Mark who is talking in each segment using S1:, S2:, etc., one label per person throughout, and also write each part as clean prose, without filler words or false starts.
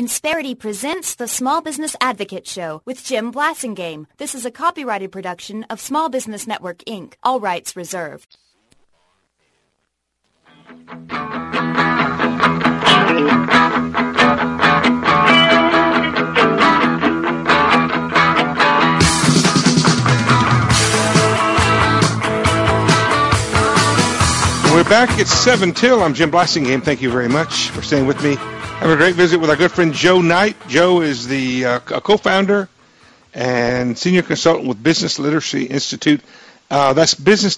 S1: Insperity presents the Small Business Advocate Show with Jim Blasingame. This is a copyrighted production of Small Business Network, Inc. All rights reserved.
S2: We're back at 7 till. I'm Jim Blasingame. Thank you very much for staying with me. Have a great visit with our good friend Joe Knight. Joe is the co-founder and senior consultant with Business Literacy Institute. That's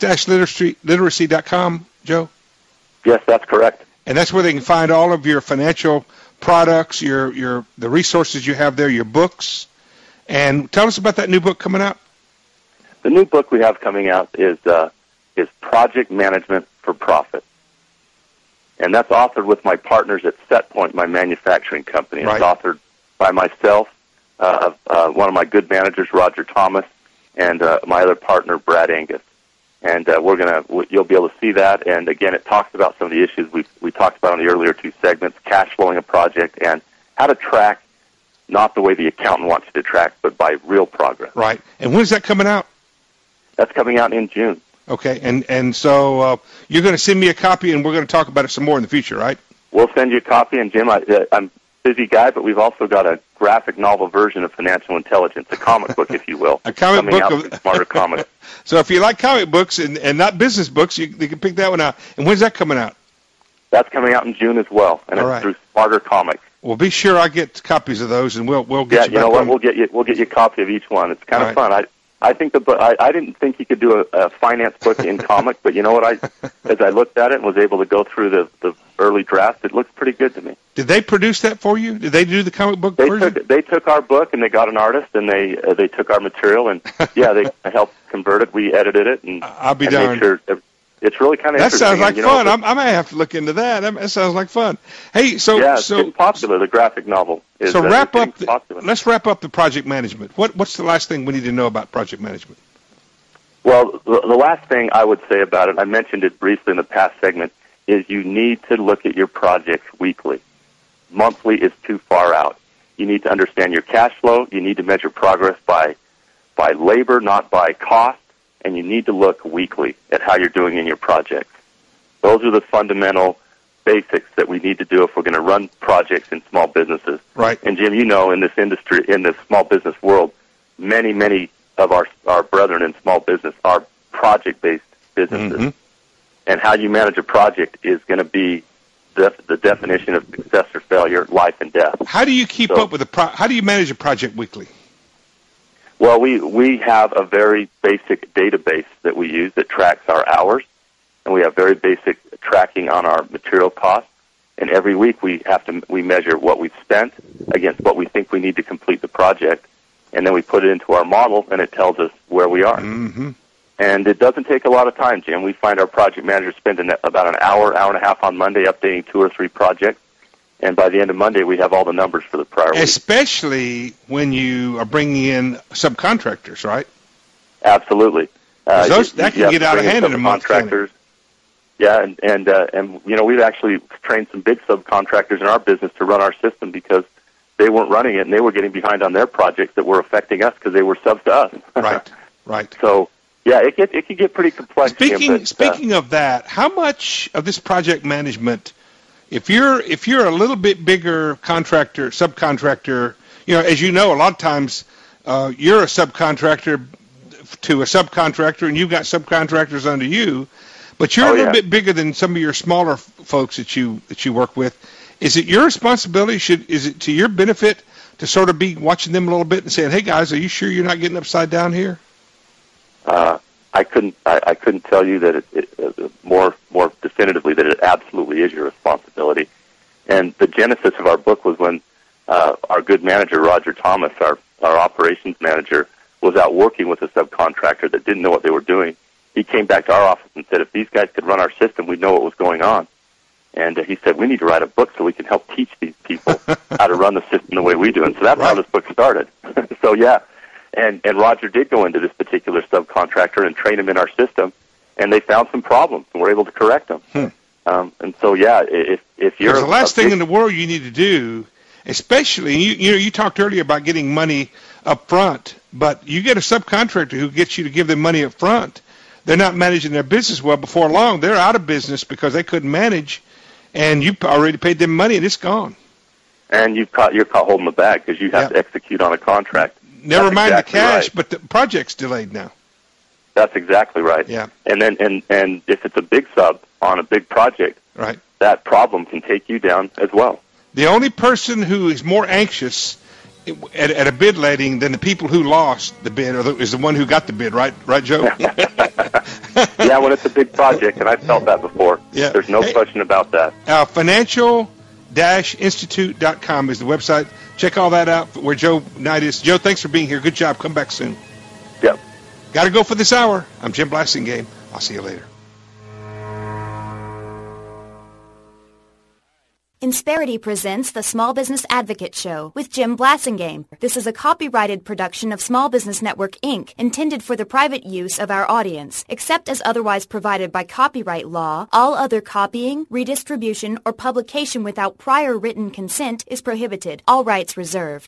S2: business-literacy.com, Joe?
S3: Yes, that's correct.
S2: And that's where they can find all of your financial products, the resources you have there, your books. And tell us about that new book coming out.
S3: The new book we have coming out is Project Management for Profit. And that's authored with my partners at SetPoint, my manufacturing company.
S2: Right.
S3: It's authored by myself, one of my good managers, Roger Thomas, and my other partner, Brad Angus. And you'll be able to see that. And again, it talks about some of the issues we talked about in the earlier two segments: cash flowing a project and how to track, not the way the accountant wants you to track, but by real progress.
S2: Right. And when is that coming out?
S3: That's coming out in June.
S2: Okay, and so you're going to send me a copy, and we're going to talk about it some more in the future, right?
S3: We'll send you a copy, and Jim, I'm a busy guy, but we've also got a graphic novel version of Financial Intelligence, a comic book, if you will.
S2: A comic book
S3: of Smarter Comics.
S2: So if you like comic books and not business books, you can pick that one out. And when's that coming out?
S3: That's coming out in June as well, and it's through Smarter Comics.
S2: Well, be sure I get copies of those, and we'll get you back.
S3: Yeah, you know what? We'll get you a copy of each one. It's kind of fun. I think the book. I didn't think you could do a finance book in comic, but you know what? As I looked at it and was able to go through the early draft, it looks pretty good to me.
S2: Did they produce that for you? Did they do the comic book version?
S3: They took our book and they got an artist and they took our material and they helped convert it. We edited it and
S2: I'll be darned.
S3: Made sure it's really kind of
S2: interesting. That sounds like fun.
S3: I
S2: may have to look into that. That sounds like fun. Hey,
S3: it's getting popular. The graphic novel is popular.
S2: Let's wrap up the project management. What's the last thing we need to know about project management?
S3: Well, the last thing I would say about it, I mentioned it briefly in the past segment, is you need to look at your projects weekly. Monthly is too far out. You need to understand your cash flow. You need to measure progress by labor, not by cost. And you need to look weekly at how you're doing in your projects. Those are the fundamental basics that we need to do if we're going to run projects in small businesses.
S2: Right.
S3: And Jim, you know, in this industry, in this small business world, many of our brethren in small business are project-based businesses. Mm-hmm. And how you manage a project is going to be the definition of success or failure, life and death.
S2: How do you keep up with how do you manage a project weekly?
S3: Well, we have a very basic database that we use that tracks our hours, and we have very basic tracking on our material costs. And every week we measure what we've spent against what we think we need to complete the project, and then we put it into our model, and it tells us where we are.
S2: Mm-hmm.
S3: And it doesn't take a lot of time, Jim. We find our project managers spending about an hour and a half on Monday updating 2 or 3 projects. And by the end of Monday, we have all the numbers for the prior week.
S2: Especially when you are bringing in subcontractors, right?
S3: Absolutely.
S2: That can get out of hand in a month.
S3: Yeah, and you know, we've actually trained some big subcontractors in our business to run our system because they weren't running it and they were getting behind on their projects that were affecting us because they were subs to us.
S2: Right.
S3: So, yeah, it can get pretty complex.
S2: Speaking of that, how much of this project management, if you're a little bit bigger contractor, subcontractor, you know, as you know, a lot of times you're a subcontractor to a subcontractor, and you've got subcontractors under you, but you're a little bit bigger than some of your smaller folks that you work with. Is it your responsibility? Is it to your benefit to sort of be watching them a little bit and saying, "Hey guys, are you sure you're not getting upside down here?"
S3: I couldn't tell you that it more definitively that it absolutely is your responsibility. And the genesis of our book was when our good manager Roger Thomas, our operations manager, was out working with a subcontractor that didn't know what they were doing. He came back to our office and said, "If these guys could run our system, we'd know what was going on." And he said, "We need to write a book so we can help teach these people how to run the system the way we do." And so that's how this book started. So yeah. And Roger did go into this particular subcontractor and train him in our system, and they found some problems, and we're able to correct them. And so, yeah, if you're...
S2: Because the last thing in the world you need to do, especially, you talked earlier about getting money up front, but you get a subcontractor who gets you to give them money up front. They're not managing their business well. Before long, they're out of business because they couldn't manage, and you already paid them money, and it's gone.
S3: And you're caught holding the bag because you have to execute on a contract.
S2: Never mind
S3: exactly
S2: the cash,
S3: right.
S2: But the project's delayed now.
S3: That's exactly right.
S2: Yeah.
S3: And then and if it's a big sub on a big project,
S2: right,
S3: that problem can take you down as well.
S2: The only person who is more anxious at a bid letting than the people who lost the bid is the one who got the bid, right, Joe?
S3: Yeah, when it's a big project, and I've felt that before.
S2: Yeah.
S3: There's no question about that.
S2: Financial-institute.com is the website. Check all that out where Joe Knight is. Joe, thanks for being here. Good job. Come back soon.
S3: Yep.
S2: Got to go for this hour. I'm Jim Blasingame. I'll see you later.
S1: Insperity presents the Small Business Advocate Show with Jim Blasingame. This is a copyrighted production of Small Business Network, Inc., intended for the private use of our audience. Except as otherwise provided by copyright law, all other copying, redistribution, or publication without prior written consent is prohibited. All rights reserved.